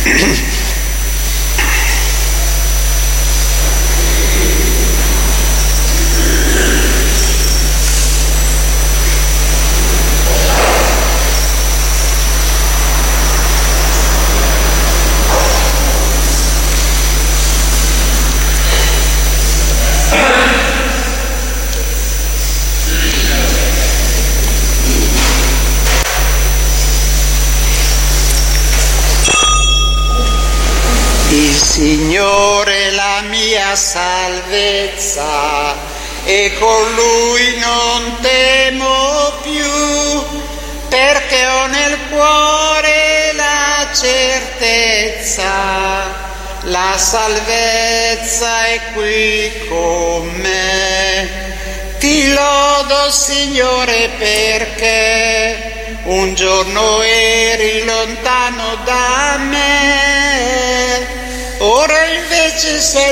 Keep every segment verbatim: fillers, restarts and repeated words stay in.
Signore la mia salvezza, e con Lui non temo più, perché ho nel cuore la certezza, la salvezza è qui con me. Ti lodo, Signore, perché un giorno eri lontano da me, ora invece sei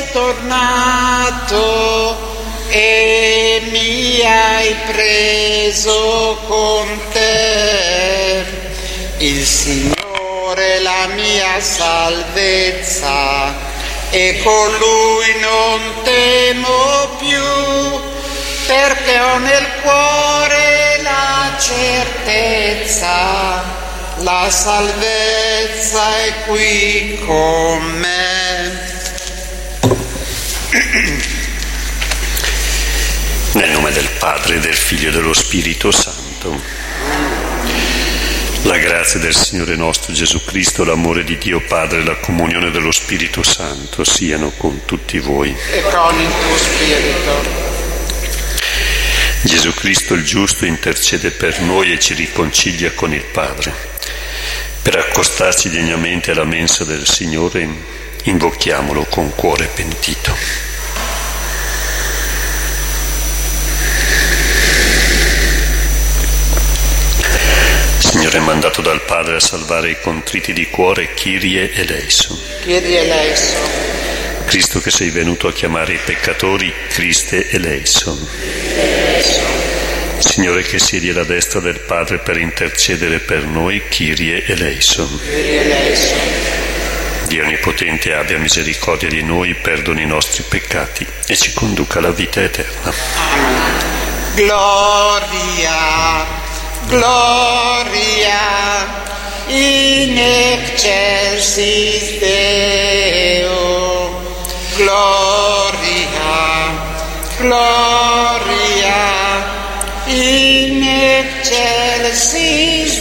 tornato e mi hai preso con te. Il Signore è la mia salvezza, e con Lui non temo più, perché ho nel cuore la certezza, la salvezza è qui con me. Nel nome del Padre, del Figlio e dello Spirito Santo. La grazia del Signore nostro Gesù Cristo, l'amore di Dio Padre e la comunione dello Spirito Santo siano con tutti voi. E con il tuo spirito. Gesù Cristo il giusto intercede per noi e ci riconcilia con il Padre. Per accostarci degnamente alla mensa del Signore, invochiamolo con cuore pentito. Signore, mandato dal Padre a salvare i contriti di cuore, Kyrie eleison. Kyrie eleison. Cristo che sei venuto a chiamare i peccatori, Christe eleison. Signore che siedi alla destra del Padre per intercedere per noi, Kyrie eleison. Kyrie eleison. Dio Onnipotente abbia misericordia di noi, perdoni i nostri peccati e ci conduca alla vita eterna. Amen. Gloria, gloria, in excelsis Deo. Gloria, gloria, in excelsis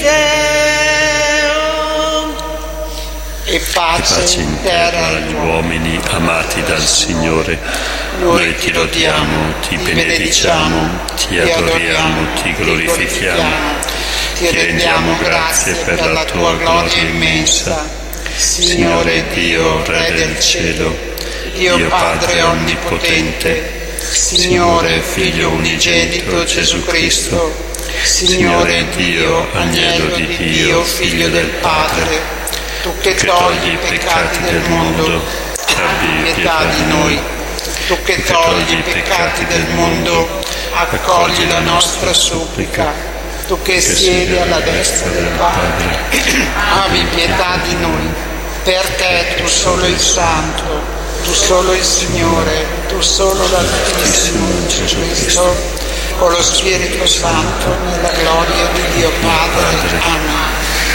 Deo. E pace, pace in terra agli uomini amati dal Signore. Noi ti lodiamo, ti benediciamo, ti adoriamo, ti glorifichiamo, ti rendiamo grazie per la tua gloria immensa. Signore Dio, Re del cielo, Dio Padre onnipotente, Signore Figlio unigenito Gesù Cristo, Signore Dio, Agnello di Dio, Figlio del Padre, tu che togli i peccati del mondo, abbi pietà di noi. Tu che togli i peccati del mondo, accogli la nostra supplica. Tu che siedi alla destra del Padre, abbi pietà di noi, perché tu solo il Santo, tu solo il Signore, tu solo l'Altissimo Gesù Cristo, con lo Spirito Santo, nella gloria di Dio Padre. Amen.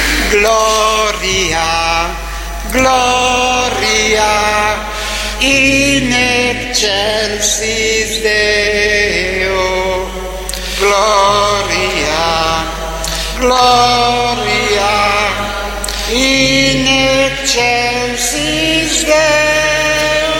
Gloria, gloria, in excelsis Deo. Gloria, gloria, in excelsis Deo.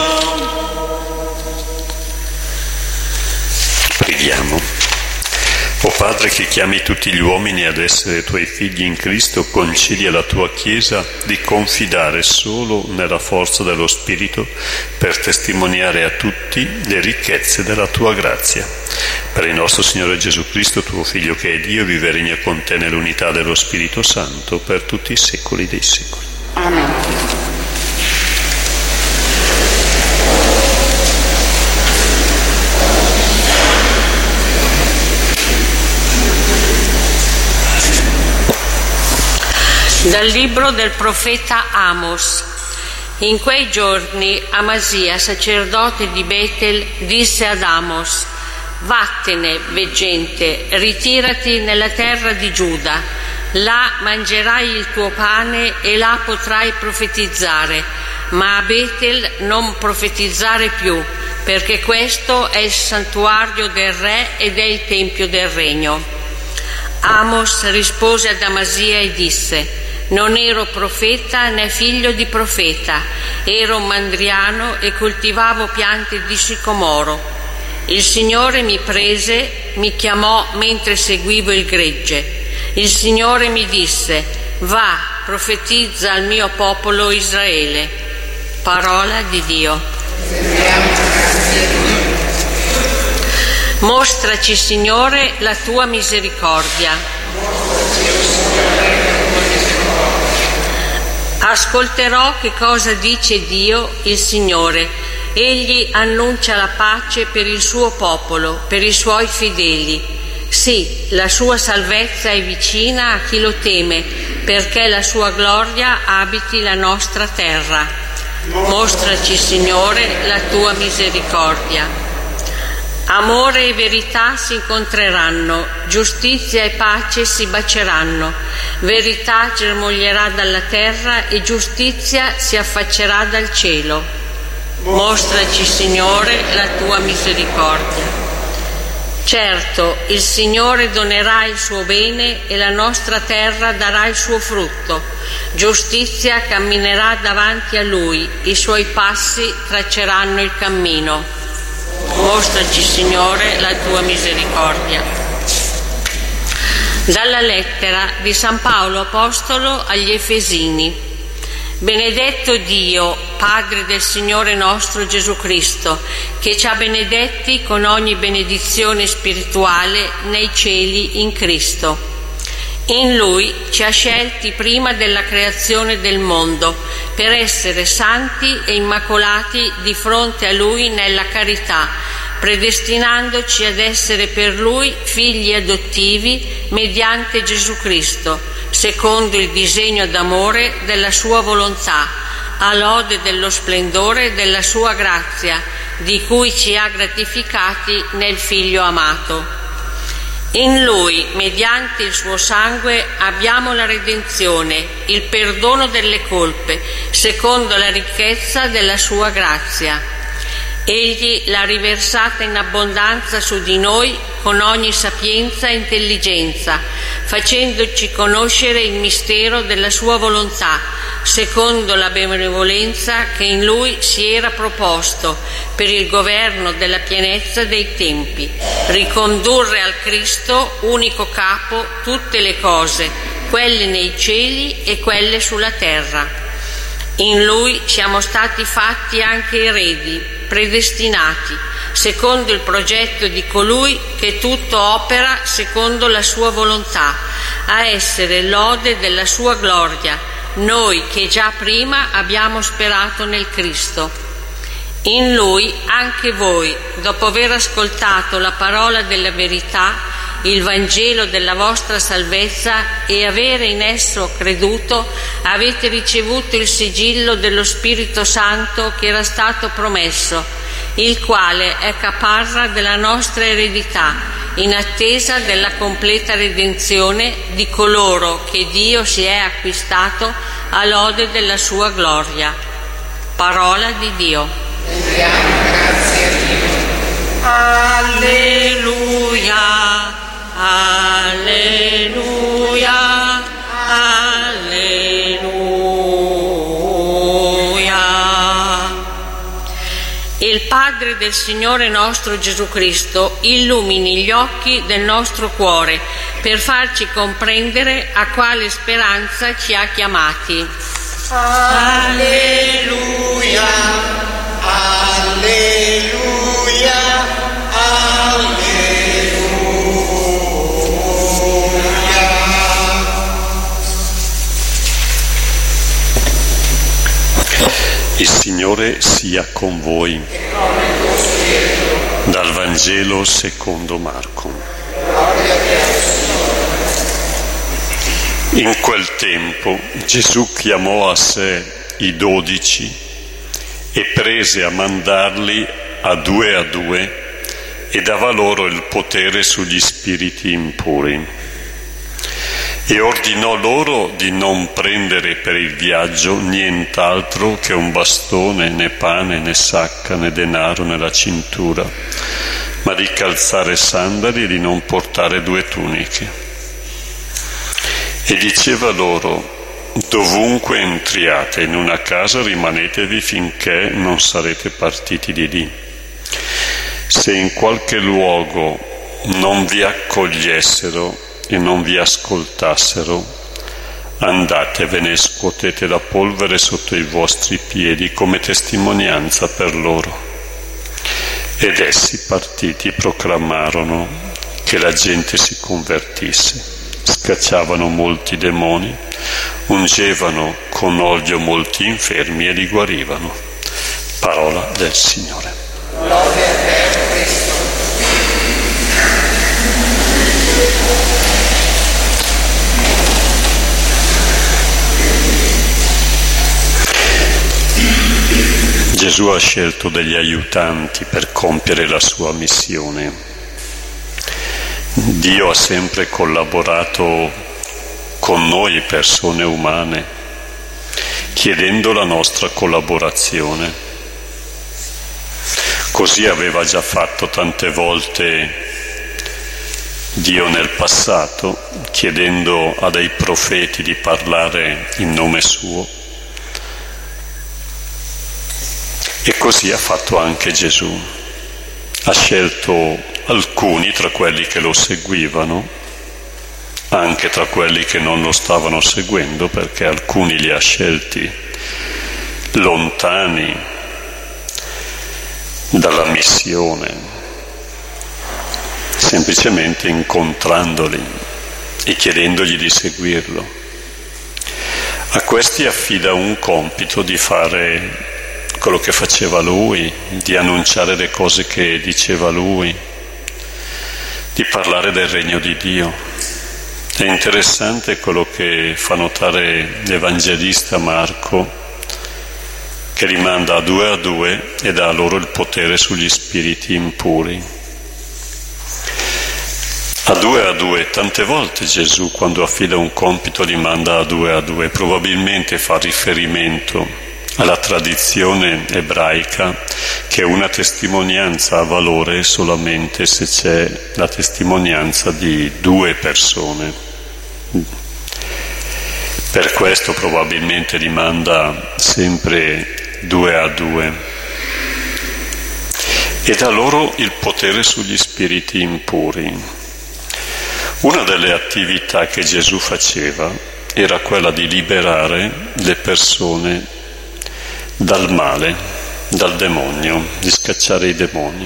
Preghiamo. O Padre che chiami tutti gli uomini ad essere tuoi figli in Cristo, concedi alla tua Chiesa di confidare solo nella forza dello Spirito per testimoniare a tutti le ricchezze della tua grazia. Per il nostro Signore Gesù Cristo, tuo Figlio che è Dio, vive e regna con te nell'unità dello Spirito Santo per tutti i secoli dei secoli. Amen. Dal libro del profeta Amos. In quei giorni Amasia, sacerdote di Betel, disse ad Amos: vattene, veggente, ritirati nella terra di Giuda, là mangerai il tuo pane e là potrai profetizzare, ma a Betel non profetizzare più, perché questo è il santuario del re ed è il tempio del regno. Amos rispose ad Amasia e disse: non ero profeta né figlio di profeta, ero mandriano e coltivavo piante di sicomoro. Il Signore mi prese, mi chiamò mentre seguivo il gregge. Il Signore mi disse: va, profetizza al mio popolo Israele. Parola di Dio. Mostraci, Signore, la tua misericordia. Ascolterò che cosa dice Dio, il Signore. Egli annuncia la pace per il suo popolo, per i suoi fedeli. Sì, la sua salvezza è vicina a chi lo teme, perché la sua gloria abiti la nostra terra. Mostraci, Signore, la tua misericordia. Amore e verità si incontreranno, giustizia e pace si baceranno. Verità germoglierà dalla terra e giustizia si affaccerà dal cielo. Mostraci, Signore, la tua misericordia. Certo, il Signore donerà il suo bene e la nostra terra darà il suo frutto. Giustizia camminerà davanti a Lui, i suoi passi tracceranno il cammino. Mostraci, Signore, la tua misericordia. Dalla lettera di San Paolo Apostolo agli Efesini. Benedetto Dio, Padre del Signore nostro Gesù Cristo, che ci ha benedetti con ogni benedizione spirituale nei cieli in Cristo. In Lui ci ha scelti prima della creazione del mondo per essere santi e immacolati di fronte a Lui nella carità, predestinandoci ad essere per Lui figli adottivi mediante Gesù Cristo, secondo il disegno d'amore della Sua volontà, a lode dello splendore della Sua grazia, di cui ci ha gratificati nel Figlio amato. In Lui, mediante il suo sangue, abbiamo la redenzione, il perdono delle colpe, secondo la ricchezza della sua grazia. Egli l'ha riversata in abbondanza su di noi con ogni sapienza e intelligenza, facendoci conoscere il mistero della sua volontà, secondo la benevolenza che in Lui si era proposto per il governo della pienezza dei tempi, ricondurre al Cristo, unico capo, tutte le cose, quelle nei cieli e quelle sulla terra. In Lui siamo stati fatti anche eredi, predestinati, secondo il progetto di colui che tutto opera secondo la sua volontà, a essere lode della sua gloria, noi che già prima abbiamo sperato nel Cristo. In Lui anche voi, dopo aver ascoltato la parola della verità, il Vangelo della vostra salvezza, e avere in esso creduto, avete ricevuto il sigillo dello Spirito Santo che era stato promesso, il quale è caparra della nostra eredità, in attesa della completa redenzione di coloro che Dio si è acquistato a lode della sua gloria. Parola di Dio. Rendiamo grazie a Dio. Alleluia, alleluia, alleluia. Il Padre del Signore nostro Gesù Cristo illumini gli occhi del nostro cuore per farci comprendere a quale speranza ci ha chiamati. Alleluia, alleluia, alleluia. Il Signore sia con voi. Dal Vangelo secondo Marco. In quel tempo Gesù chiamò a sé i dodici e prese a mandarli a due a due e dava loro il potere sugli spiriti impuri. E ordinò loro di non prendere per il viaggio nient'altro che un bastone, né pane, né sacca, né denaro nella cintura, ma di calzare sandali e di non portare due tuniche. E diceva loro: dovunque entriate in una casa rimanetevi finché non sarete partiti di lì. Se in qualche luogo non vi accogliessero e non vi ascoltassero, andatevene e scuotete la polvere sotto i vostri piedi come testimonianza per loro. Ed essi partiti proclamarono che la gente si convertisse, scacciavano molti demoni, ungevano con olio molti infermi e li guarivano. Parola del Signore. Lode a te, Cristo. Gesù ha scelto degli aiutanti per compiere la sua missione. Dio ha sempre collaborato con noi persone umane, chiedendo la nostra collaborazione. Così aveva già fatto tante volte Dio nel passato, chiedendo a dei profeti di parlare in nome suo. E così ha fatto anche Gesù. Ha scelto alcuni tra quelli che lo seguivano, anche tra quelli che non lo stavano seguendo, perché alcuni li ha scelti lontani dalla missione, semplicemente incontrandoli e chiedendogli di seguirlo. A questi affida un compito di fare quello che faceva lui, di annunciare le cose che diceva lui, di parlare del regno di Dio. È interessante quello che fa notare l'Evangelista Marco, che li manda a due a due e dà loro il potere sugli spiriti impuri. A due a due, tante volte Gesù quando affida un compito li manda a due a due, probabilmente fa riferimento alla tradizione ebraica che una testimonianza ha valore solamente se c'è la testimonianza di due persone. Per questo probabilmente li manda sempre due a due e dà loro il potere sugli spiriti impuri. Una delle attività che Gesù faceva era quella di liberare le persone dal male, dal demonio, di scacciare i demoni.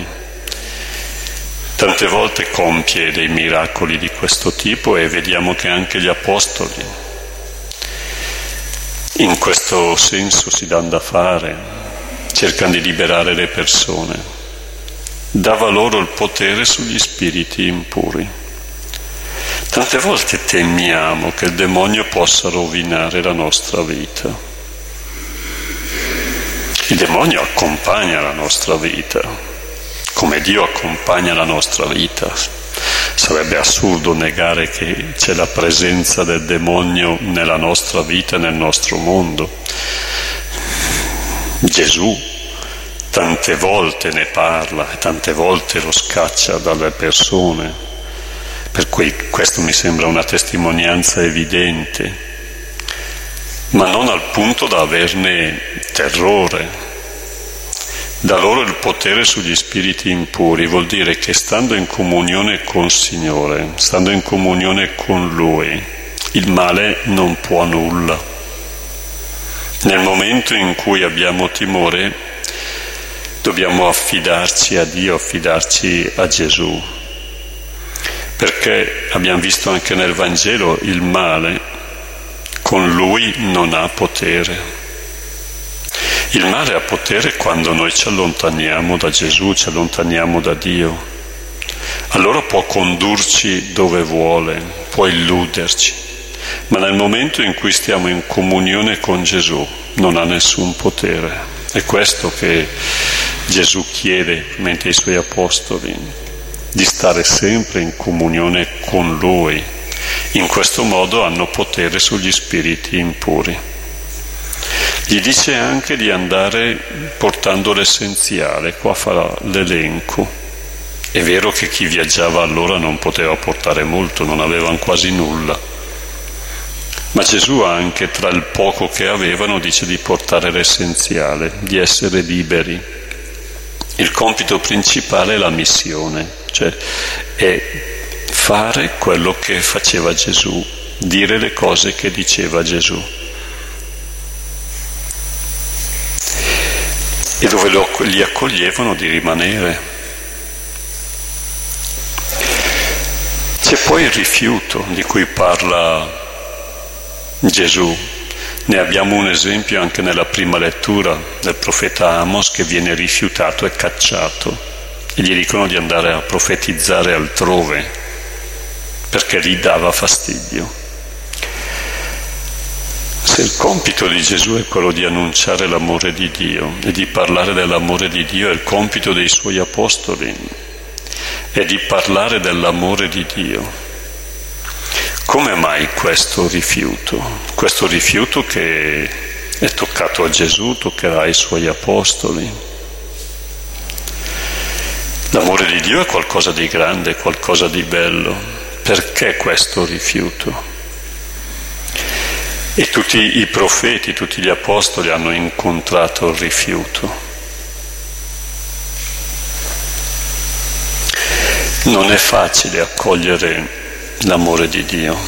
Tante volte compie dei miracoli di questo tipo e vediamo che anche gli apostoli in questo senso si danno da fare, cercano di liberare le persone. Dava loro il potere sugli spiriti impuri. Tante volte temiamo che il demonio possa rovinare la nostra vita. Il demonio accompagna la nostra vita, come Dio accompagna la nostra vita. Sarebbe assurdo negare che c'è la presenza del demonio nella nostra vita, nel nostro mondo. Gesù tante volte ne parla e tante volte lo scaccia dalle persone, per cui questo mi sembra una testimonianza evidente, ma non al punto da averne terrore. Da loro il potere sugli spiriti impuri vuol dire che stando in comunione con il Signore, stando in comunione con Lui, il male non può nulla. Nel momento in cui abbiamo timore, dobbiamo affidarci a Dio, affidarci a Gesù, perché abbiamo visto anche nel Vangelo il male con Lui non ha potere. Il male ha potere quando noi ci allontaniamo da Gesù, ci allontaniamo da Dio. Allora può condurci dove vuole, può illuderci, ma nel momento in cui stiamo in comunione con Gesù non ha nessun potere. È questo che Gesù chiede mentre ai Suoi Apostoli, di stare sempre in comunione con Lui. In questo modo hanno potere sugli spiriti impuri. Gli dice anche di andare portando l'essenziale, qua farà l'elenco. È vero che chi viaggiava allora non poteva portare molto, non avevano quasi nulla, ma Gesù anche tra il poco che avevano dice di portare l'essenziale, di essere liberi. Il compito principale è la missione, cioè è fare quello che faceva Gesù, dire le cose che diceva Gesù. E dove lo, li accoglievano di rimanere. C'è poi il rifiuto di cui parla Gesù. Ne abbiamo un esempio anche nella prima lettura del profeta Amos, che viene rifiutato e cacciato e gli dicono di andare a profetizzare altrove perché gli dava fastidio. Se il compito di Gesù è quello di annunciare l'amore di Dio e di parlare dell'amore di Dio, è il compito dei Suoi Apostoli è di parlare dell'amore di Dio. Come mai questo rifiuto? Questo rifiuto che è toccato a Gesù, toccherà ai Suoi Apostoli. L'amore di Dio è qualcosa di grande, qualcosa di bello. Perché questo rifiuto? E tutti i profeti, tutti gli apostoli hanno incontrato il rifiuto. Non è facile accogliere l'amore di Dio.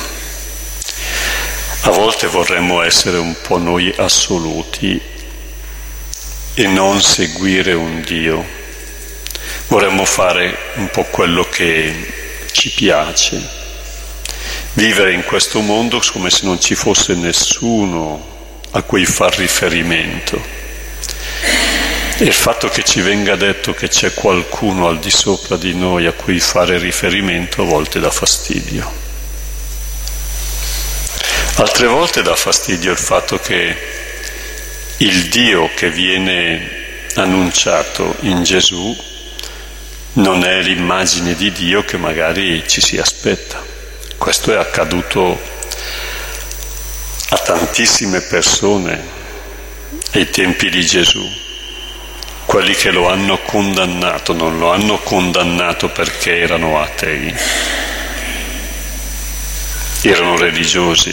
A volte vorremmo essere un po' noi assoluti e non seguire un Dio. Vorremmo fare un po' quello che ci piace. Vivere in questo mondo come se non ci fosse nessuno a cui far riferimento. E il fatto che ci venga detto che c'è qualcuno al di sopra di noi a cui fare riferimento a volte dà fastidio. Altre volte dà fastidio il fatto che il Dio che viene annunciato in Gesù non è l'immagine di Dio che magari ci si aspetta. Questo è accaduto a tantissime persone ai tempi di Gesù. Quelli che lo hanno condannato non lo hanno condannato perché erano atei, erano religiosi,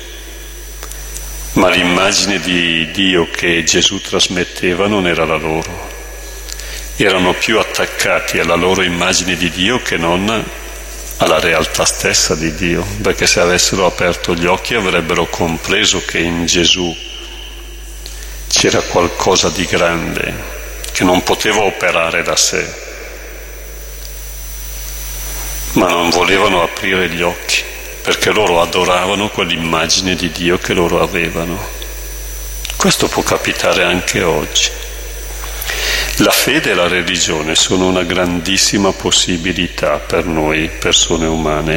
ma l'immagine di Dio che Gesù trasmetteva non era la loro. Erano più attaccati alla loro immagine di Dio che non alla realtà stessa di Dio, perché se avessero aperto gli occhi avrebbero compreso che in Gesù c'era qualcosa di grande che non poteva operare da sé, ma non volevano aprire gli occhi perché loro adoravano quell'immagine di Dio che loro avevano. Questo può capitare anche oggi. La fede e la religione sono una grandissima possibilità per noi persone umane,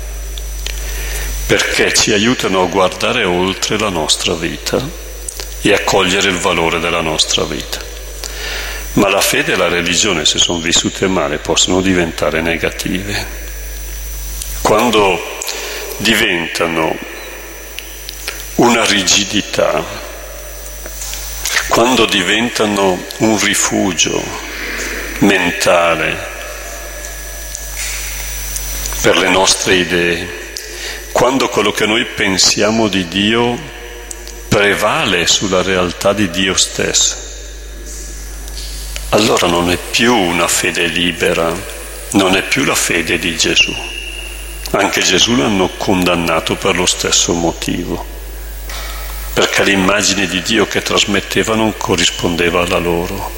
perché ci aiutano a guardare oltre la nostra vita e a cogliere il valore della nostra vita. Ma la fede e la religione, se sono vissute male, possono diventare negative. Quando diventano una rigidità, quando diventano un rifugio mentale per le nostre idee, quando quello che noi pensiamo di Dio prevale sulla realtà di Dio stesso, allora non è più una fede libera, non è più la fede di Gesù. Anche Gesù l'hanno condannato per lo stesso motivo, perché l'immagine di Dio che trasmetteva non corrispondeva alla loro.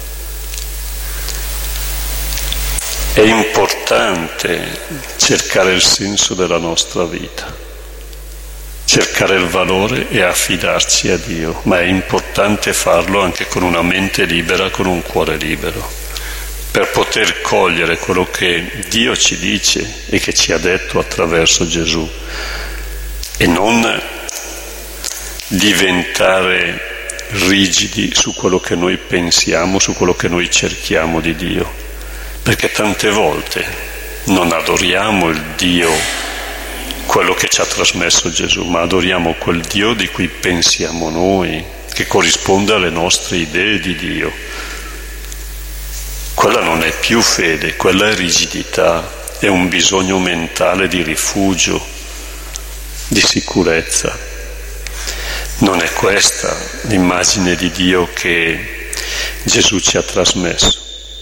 È importante cercare il senso della nostra vita, cercare il valore e affidarci a Dio, ma è importante farlo anche con una mente libera, con un cuore libero, per poter cogliere quello che Dio ci dice e che ci ha detto attraverso Gesù, e non diventare rigidi su quello che noi pensiamo, su quello che noi cerchiamo di Dio, perché tante volte non adoriamo il Dio, quello che ci ha trasmesso Gesù, ma adoriamo quel Dio di cui pensiamo noi, che corrisponde alle nostre idee di Dio. Quella non è più fede, quella è rigidità, è un bisogno mentale di rifugio, di sicurezza. Non è questa l'immagine di Dio che Gesù ci ha trasmesso.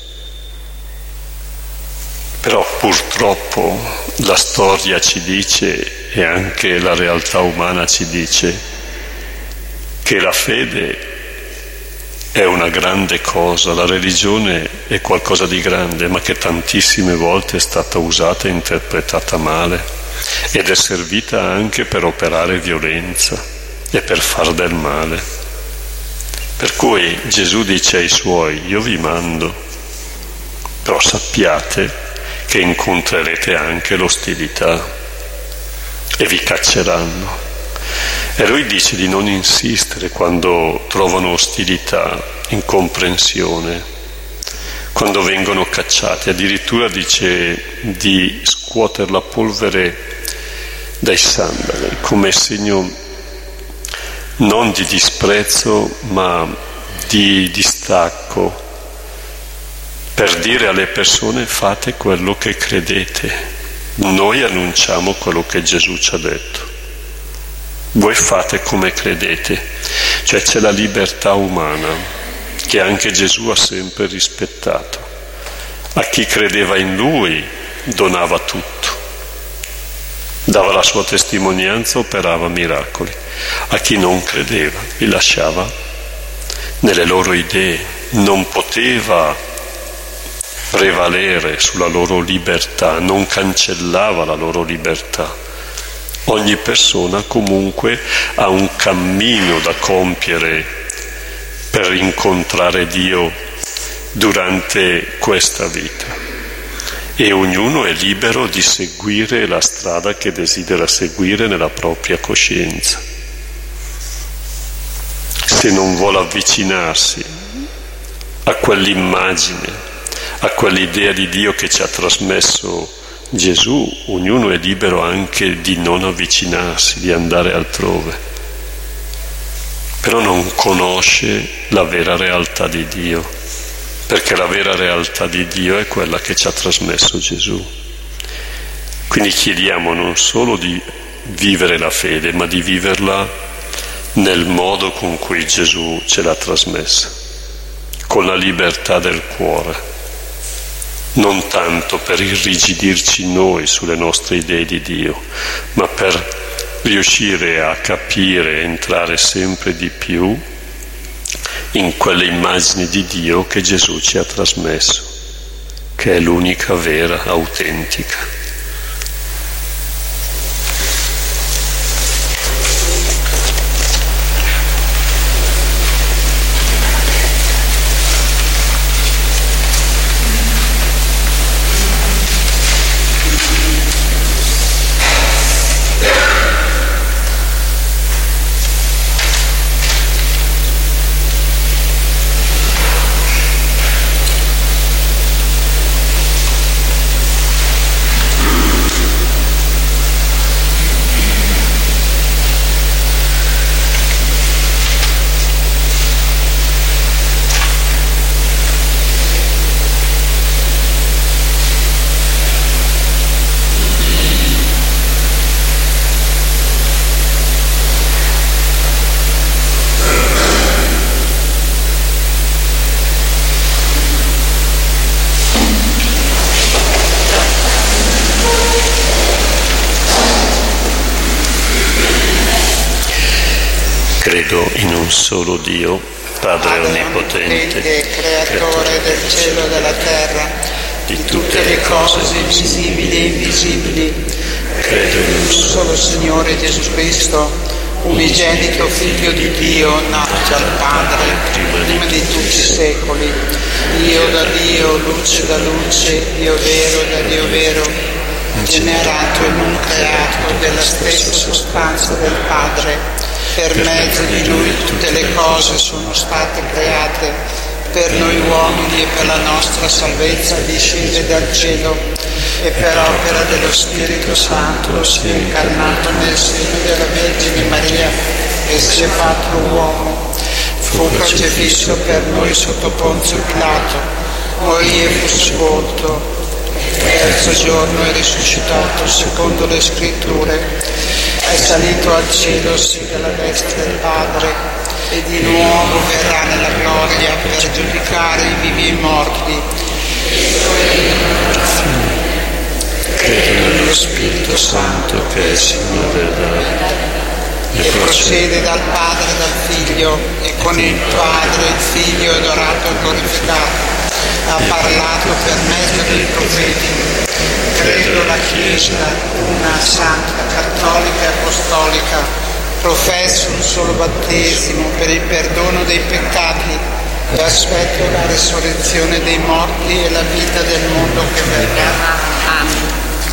Però purtroppo la storia ci dice, e anche la realtà umana ci dice, che la fede è una grande cosa, la religione è qualcosa di grande, ma che tantissime volte è stata usata e interpretata male, ed è servita anche per operare violenza e per far del male. Per cui Gesù dice ai Suoi: io vi mando, però sappiate che incontrerete anche l'ostilità e vi cacceranno. E Lui dice di non insistere quando trovano ostilità, incomprensione, quando vengono cacciati. Addirittura dice di scuotere la polvere dai sandali, come segno non di disprezzo ma di distacco, per dire alle persone: fate quello che credete, noi annunciamo quello che Gesù ci ha detto, voi fate come credete. Cioè c'è la libertà umana che anche Gesù ha sempre rispettato. A chi credeva in Lui donava tutto, dava la sua testimonianza, operava miracoli. A chi non credeva li lasciava nelle loro idee, non poteva prevalere sulla loro libertà, non cancellava la loro libertà. Ogni persona comunque ha un cammino da compiere per incontrare Dio durante questa vita, e ognuno è libero di seguire la strada che desidera seguire nella propria coscienza. Se non vuole avvicinarsi a quell'immagine, a quell'idea di Dio che ci ha trasmesso Gesù, ognuno è libero anche di non avvicinarsi, di andare altrove. Però non conosce la vera realtà di Dio, perché la vera realtà di Dio è quella che ci ha trasmesso Gesù. Quindi chiediamo non solo di vivere la fede, ma di viverla nel modo con cui Gesù ce l'ha trasmessa, con la libertà del cuore, non tanto per irrigidirci noi sulle nostre idee di Dio, ma per riuscire a capire, entrare sempre di più in quelle immagini di Dio che Gesù ci ha trasmesso, che è l'unica vera, autentica. Credo in un solo Dio, Padre Onnipotente, Creatore del cielo e della terra, di tutte le cose visibili e invisibili. Credo in un solo Signore Gesù Cristo, unigenito Figlio di Dio, nato dal Padre, prima di tutti i secoli, Dio da Dio, luce da luce, Dio vero da Dio vero, generato in un creato della stessa sostanza del Padre. Per mezzo di Lui tutte le cose sono state create. Per noi uomini e per la nostra salvezza discende dal cielo e per opera dello Spirito Santo si è incarnato nel seno della Vergine Maria e si è fatto uomo. Fu crocifisso per noi sotto Ponzio Pilato, morì e fu sepolto. Il terzo giorno è risuscitato secondo le Scritture, è salito al cielo, siede alla destra del Padre, e di nuovo verrà nella gloria per giudicare i vivi e i morti. Credo nello Spirito Santo che è Signore dell'arte e procede dal Padre e dal Figlio, e con il Padre il Figlio è adorato e glorificato. Ha parlato per mezzo dei profeti. Credo alla Chiesa, una santa, cattolica e apostolica. Professo un solo battesimo per il perdono dei peccati e aspetto la risurrezione dei morti e la vita del mondo che verrà. Amen.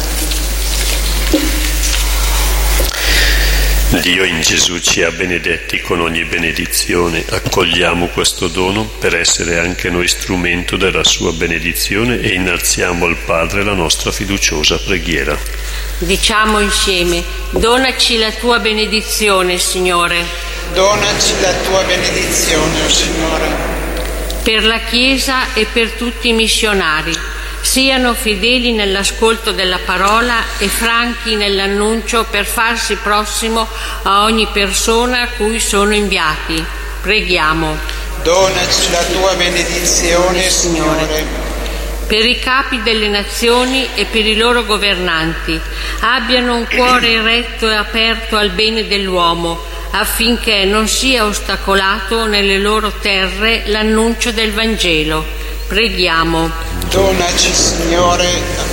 Dio in Gesù ci ha benedetti con ogni benedizione. Accogliamo questo dono per essere anche noi strumento della sua benedizione e innalziamo al Padre la nostra fiduciosa preghiera. Diciamo insieme: donaci la tua benedizione, Signore. Donaci la tua benedizione, o Signore. Per la Chiesa e per tutti i missionari, siano fedeli nell'ascolto della parola e franchi nell'annuncio per farsi prossimo a ogni persona a cui sono inviati. Preghiamo. Donaci la tua benedizione, Signore. Per i capi delle nazioni e per i loro governanti, abbiano un cuore eretto e aperto al bene dell'uomo, affinché non sia ostacolato nelle loro terre l'annuncio del Vangelo. Preghiamo. Donaci, Signore.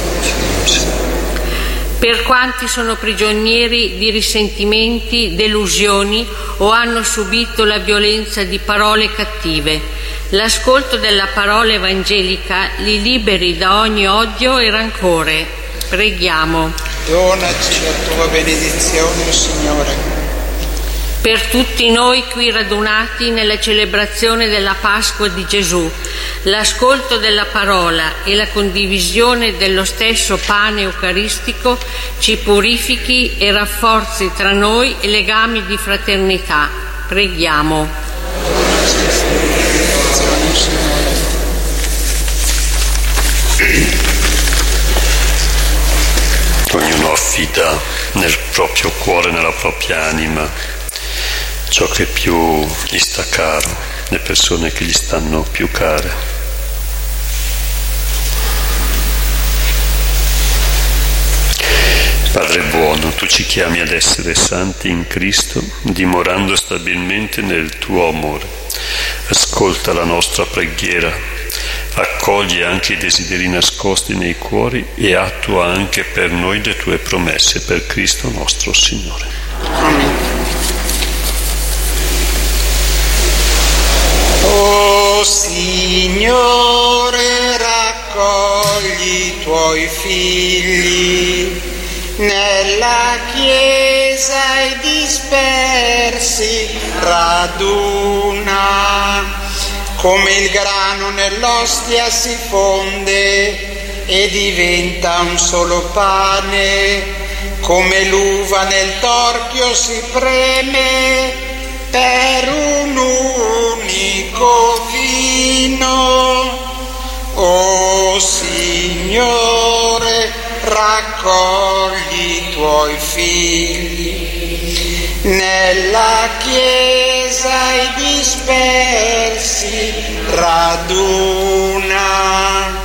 Per quanti sono prigionieri di risentimenti, delusioni o hanno subito la violenza di parole cattive, l'ascolto della parola evangelica li liberi da ogni odio e rancore. Preghiamo. Donaci la tua benedizione, Signore. Per tutti noi qui radunati nella celebrazione della Pasqua di Gesù, l'ascolto della parola e la condivisione dello stesso pane eucaristico ci purifichi e rafforzi tra noi i legami di fraternità. Preghiamo. Ognuno affida nel proprio cuore, nella propria anima, ciò che più gli sta caro, le persone che gli stanno più care. Padre buono, tu ci chiami ad essere santi in Cristo, dimorando stabilmente nel tuo amore. Ascolta la nostra preghiera, accoglie anche i desideri nascosti nei cuori e attua anche per noi le tue promesse, per Cristo nostro Signore. Amen. O Signore, raccogli i tuoi figli nella Chiesa e dispersi raduna, come il grano nell'ostia si fonde e diventa un solo pane, come l'uva nel torchio si preme per un unico vino. O Signore, raccogli i tuoi figli nella Chiesa e dispersi raduna.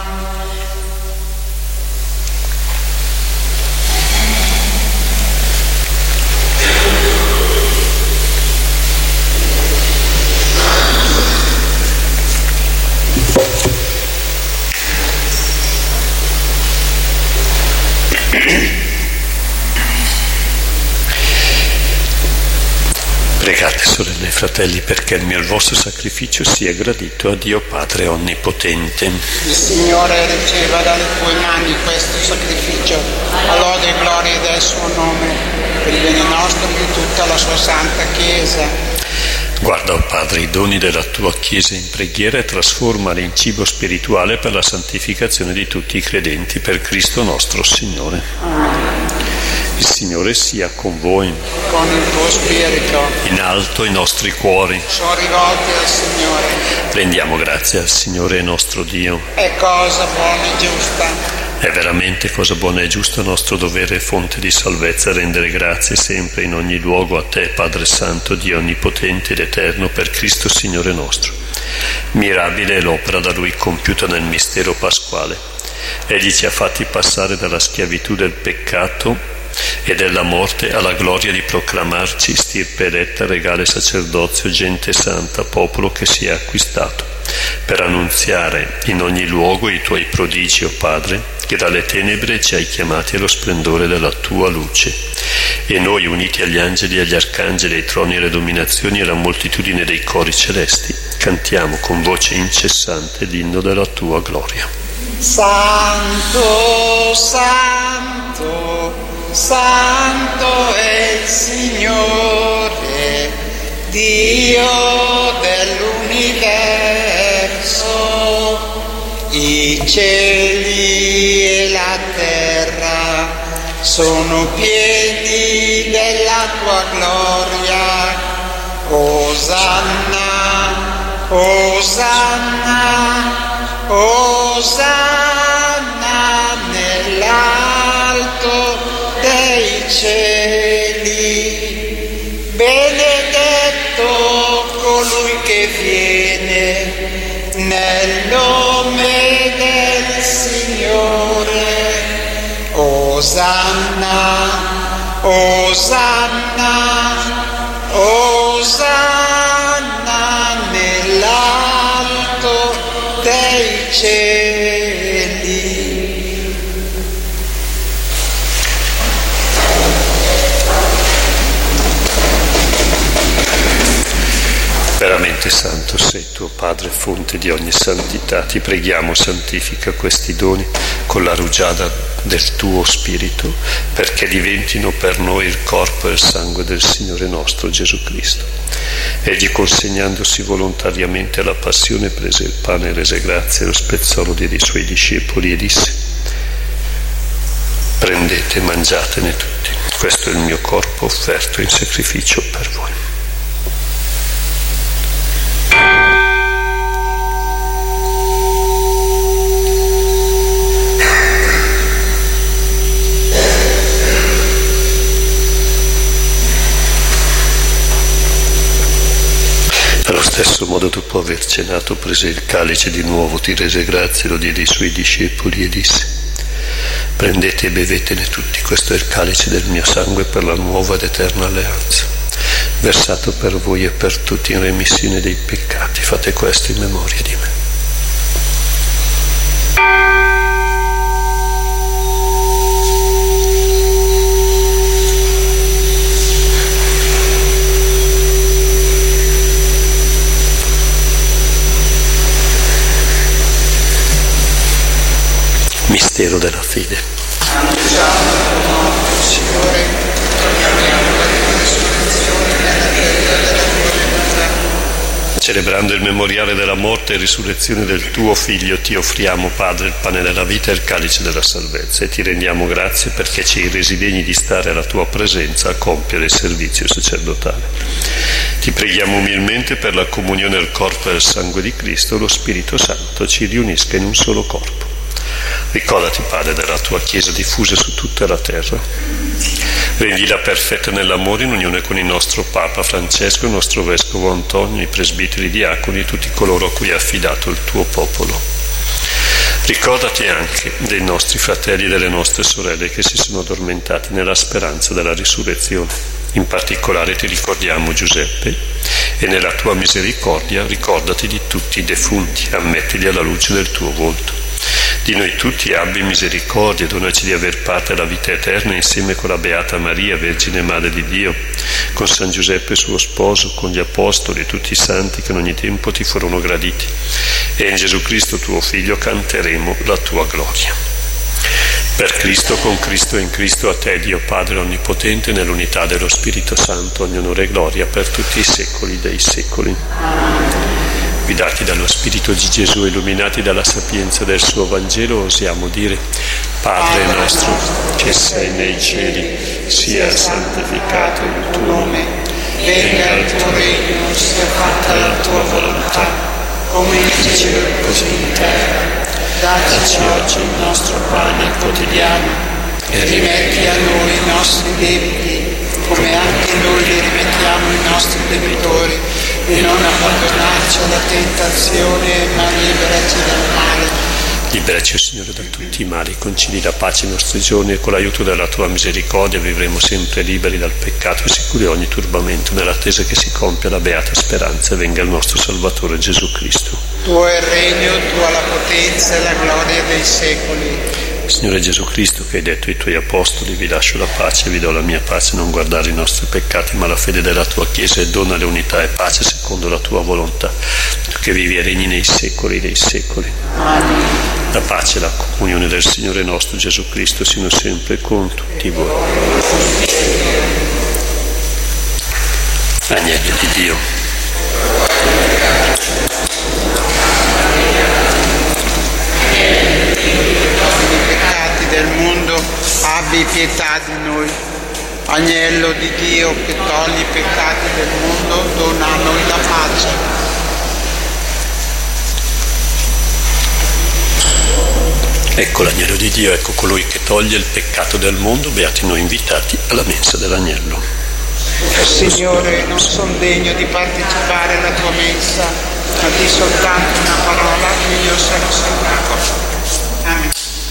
Pregate solennemente. fratelli, perché il mio e il vostro sacrificio sia gradito a Dio Padre Onnipotente. Il Signore riceva dalle tue mani questo sacrificio, a lode e gloria del suo nome, per il bene nostro e di tutta la sua santa Chiesa. Guarda, oh Padre, i doni della tua Chiesa in preghiera e trasformali in cibo spirituale per la santificazione di tutti i credenti, per Cristo nostro Signore. Amen. Il Signore sia con voi. Con il tuo spirito. In alto i nostri cuori sono rivolti al Signore. Rendiamo grazie al Signore nostro Dio. È cosa buona e giusta. È veramente cosa buona e giusta, nostro dovere e fonte di salvezza, rendere grazie sempre in ogni luogo a te, Padre Santo, Dio Onnipotente ed Eterno, per Cristo Signore nostro. Mirabile è l'opera da Lui compiuta nel mistero pasquale. Egli ci ha fatti passare dalla schiavitù del peccato e della morte alla gloria di proclamarci stirpe eletta, regale sacerdozio, gente santa, popolo che si è acquistato, per annunziare in ogni luogo i tuoi prodigi, o Padre, che dalle tenebre ci hai chiamati allo splendore della tua luce. E noi, uniti agli angeli, agli arcangeli, ai troni, alle dominazioni e alla moltitudine dei cori celesti, cantiamo con voce incessante l'inno della tua gloria. Santo, santo, santo è il Signore, Dio dell'universo. I cieli e la terra sono pieni della tua gloria. Osanna, Osanna, Osanna nell'alto dei cieli. Benedetto colui che viene nel nome del Signore. Osanna, Osanna, Osanna nell'alto dei cieli. Veramente santo sei tuo Padre, fonte di ogni santità. Ti preghiamo, santifica questi doni con la rugiada del tuo Spirito, perché diventino per noi il corpo e il sangue del Signore nostro Gesù Cristo. Egli, consegnandosi volontariamente alla passione, prese il pane e rese grazie, lo spezzò, lo diede ai suoi discepoli e disse: prendete e mangiatene tutti, questo è il mio corpo offerto in sacrificio per voi. Allo stesso modo, dopo aver cenato, prese il calice di nuovo, ti rese grazie, lo diede ai suoi discepoli e disse: prendete e bevetene tutti, questo è il calice del mio sangue per la nuova ed eterna alleanza, versato per voi e per tutti in remissione dei peccati. Fate questo in memoria di me. Mistero della fede. Celebrando il memoriale della morte e risurrezione del tuo Figlio, ti offriamo, Padre, il pane della vita e il calice della salvezza, e ti rendiamo grazie perché ci hai resi degni di stare alla tua presenza a compiere il servizio sacerdotale. Ti preghiamo umilmente per la comunione al corpo e al sangue di Cristo, lo Spirito Santo ci riunisca in un solo corpo. Ricordati, Padre, della tua Chiesa diffusa su tutta la terra. Rendila perfetta nell'amore, in unione con il nostro Papa Francesco, il nostro Vescovo Antonio, i presbiteri, i diaconi e tutti coloro a cui hai affidato il tuo popolo. Ricordati anche dei nostri fratelli e delle nostre sorelle che si sono addormentati nella speranza della risurrezione. In particolare ti ricordiamo Giuseppe, e nella tua misericordia ricordati di tutti i defunti, ammettili alla luce del tuo volto. Di noi tutti abbi misericordia, donaci di aver parte alla vita eterna insieme con la Beata Maria, Vergine Madre di Dio, con San Giuseppe suo sposo, con gli Apostoli e tutti i santi che in ogni tempo ti furono graditi. E in Gesù Cristo tuo Figlio canteremo la tua gloria. Per Cristo, con Cristo e in Cristo, a te, Dio Padre Onnipotente, nell'unità dello Spirito Santo, ogni onore e gloria per tutti i secoli dei secoli. Guidati dallo Spirito di Gesù, illuminati dalla sapienza del suo Vangelo, osiamo dire: Padre nostro, che sei nei cieli, sia santificato il tuo nome, venga il tuo regno, sia fatta la tua volontà, come in cielo così in terra. Dacci oggi il nostro pane quotidiano e rimetti a noi i nostri debiti, come anche noi li rimettiamo ai nostri debitori, e non abbandonarci alla tentazione, ma liberaci dal male. Liberaci, o Signore, da tutti i mali, concedi la pace ai nostri giorni, e con l'aiuto della tua misericordia vivremo sempre liberi dal peccato e sicuri ogni turbamento, nell'attesa che si compia la beata speranza e venga il nostro Salvatore Gesù Cristo. Tuo è il regno, tua la potenza e la gloria dei secoli. Signore Gesù Cristo, che hai detto ai tuoi apostoli: vi lascio la pace, vi do la mia pace, non guardare i nostri peccati ma la fede della tua Chiesa, e dona unità e pace secondo la tua volontà, tu che vivi e regni nei secoli dei secoli. Amen. La pace e la comunione del Signore nostro Gesù Cristo siano sempre con tutti voi. Agnello di Dio. Del mondo, abbi pietà di noi. Agnello di Dio, che togli i peccati del mondo, dona a noi la pace. Ecco l'agnello di Dio, ecco colui che toglie il peccato del mondo. Beati noi invitati alla mensa dell'agnello. Signore, non sono degno di partecipare alla tua mensa, ma di soltanto una parola e io sarò salvato. Amen.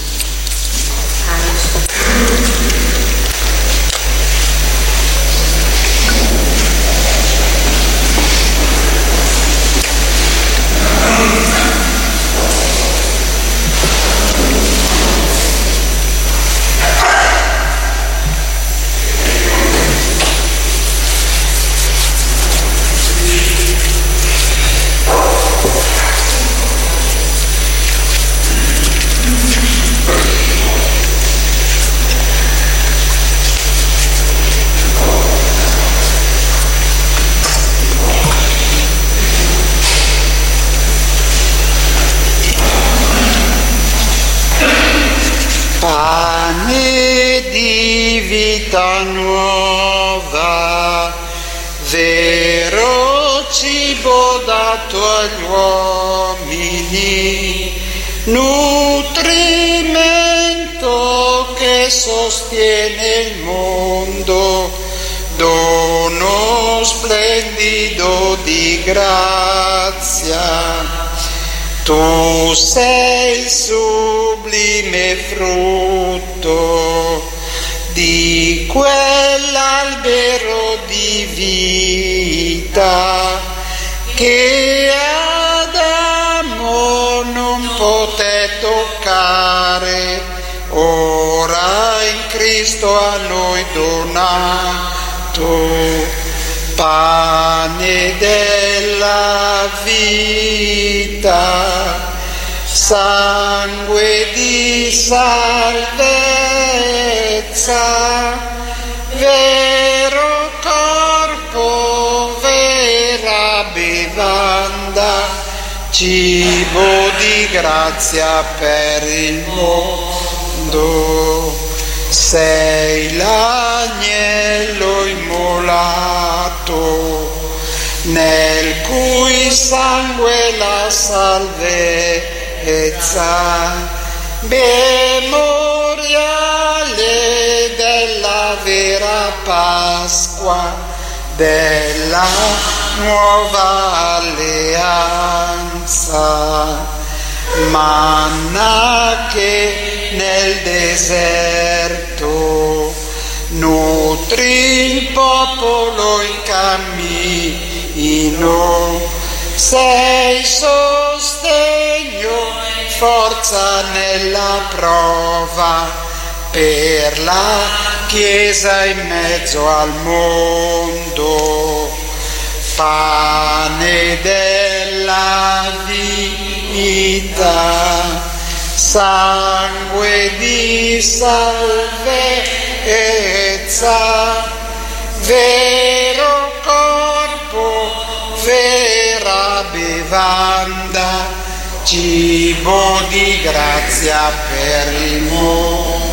Pane di vita nuova, vero cibo dato agli uomini, nutrimento che sostiene il mondo, dono splendido di grazia. Tu sei il sublime frutto di quell'albero di vita che Adamo non poté toccare, ora in Cristo a noi donato. Pane della vita, sangue di salvezza, vero corpo, vera bevanda, cibo di grazia per il mondo. Sei l'agnello immolato, nel cui sangue la salvezza, memoriale della vera Pasqua, della nuova alleanza. Manna che nel deserto nutri il popolo in cammino, sei sostegno forza nella prova per la Chiesa in mezzo al mondo, pane della vita, sangue di salvezza, vero corpo, vera bevanda, cibo di grazia per il mondo.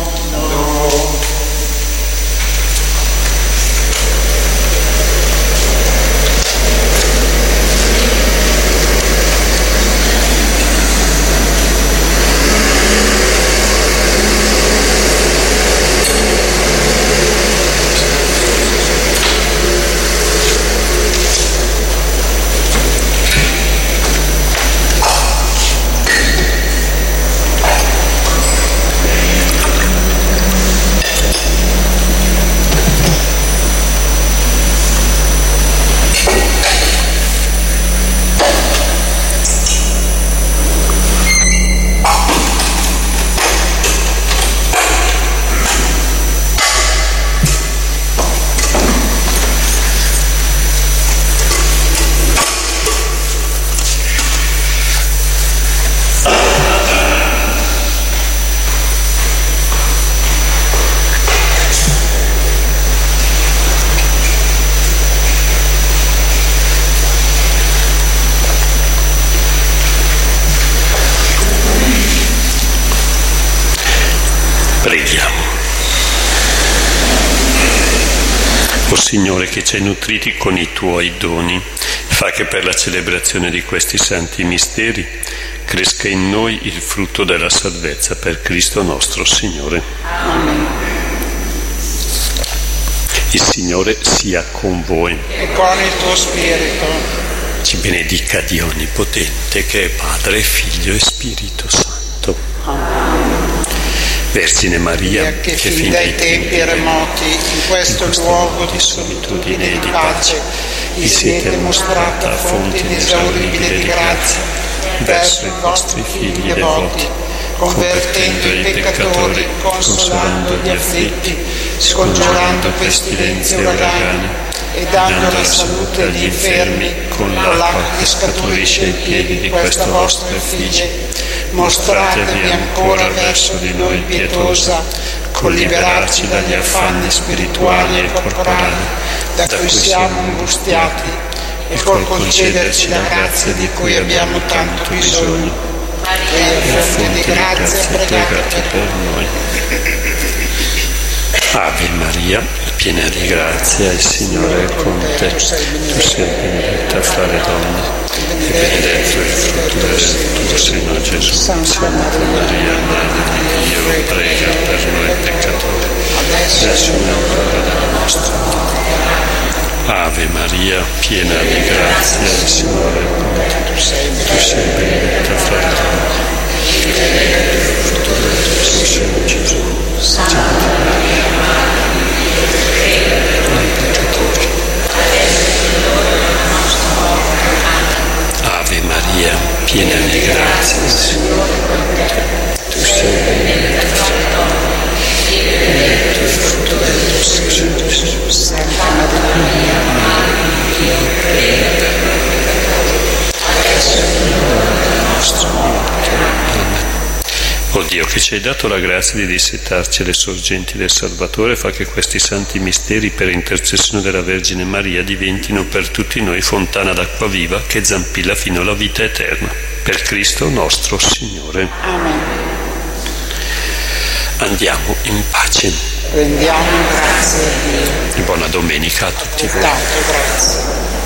Preghiamo. O Signore, che ci hai nutriti con i tuoi doni, fa che per la celebrazione di questi santi misteri cresca in noi il frutto della salvezza per Cristo nostro Signore. Amen. Il Signore sia con voi. E con il tuo spirito. Ci benedica Dio Onnipotente, che è Padre, Figlio e Spirito Santo. Amen. Vergine Maria, che fin dai tempi remoti, in questo, in questo luogo di solitudine e di pace, vi siete mostrata fonte inesauribile di grazia verso i vostri figli devoti, convertendo i peccatori, consolando gli afflitti, scongiurando pestilenze e uragani, e dando la salute agli infermi con l'acqua che scaturisce ai piedi di questa vostra effigie. Mostratevi ancora verso di noi pietosa, col liberarci dagli affanni spirituali e corporali da cui siamo angustiati, e col concederci la grazia di cui abbiamo tanto bisogno. Maria, fonte di grazia, pregate per noi. Ave Maria, piena di grazia, il Signore è con te. Tu sei benedetta fra le donne, e benedetto il frutto del tuo seno, Gesù. Santa Maria, Madre di Dio, prega per noi peccatori, adesso è l'ora della nostra morte. Ave Maria, piena di grazia, il Signore è con te. Tu sei benedetta fra le donne, e benedetto il frutto del tuo seno, Gesù. Santa Maria, Madre di Dio, prega per noi peccatori, adesso è l'ora della nostra morte. Ave Maria, piena di grazia, il Signore è con te. Tu sei benedetta fra le donne, e benedetto il frutto del tuo seno, Gesù. Santa Maria, Madre di Dio, prega per noi peccatori, adesso è l'ora della nostra morte. Amen. O Dio, che ci hai dato la grazia di dissetarci le sorgenti del Salvatore, fa che questi santi misteri, per intercessione della Vergine Maria, diventino per tutti noi fontana d'acqua viva che zampilla fino alla vita eterna. Per Cristo nostro Signore. Amen. Andiamo in pace. Rendiamo grazie a Dio. E buona domenica a tutti voi. Tanto grazie.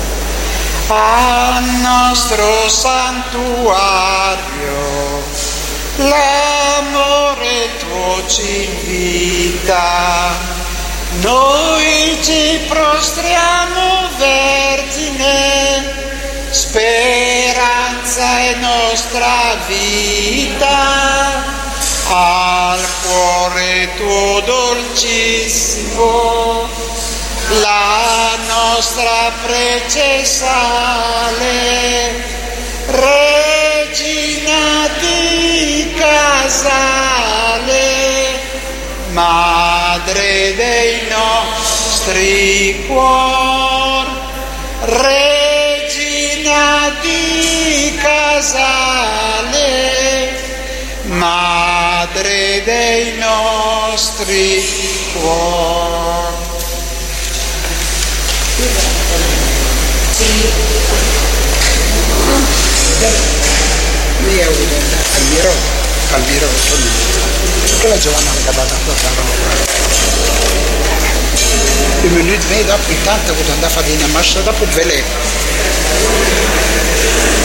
Al nostro santuario l'amore tuo ci invita, noi ci prostriamo, Vergine, speranza è nostra vita, al cuore tuo dolcissimo la nostra prece sale, Regina di madre dei nostri cuori, regina di Casale, madre dei nostri cuori. Io Palmiro, Palmiro, perché la Giovanna ha acabato questa roba? Un minuto e dopo, intanto, quando andava a fare una marcia, dopo due lei.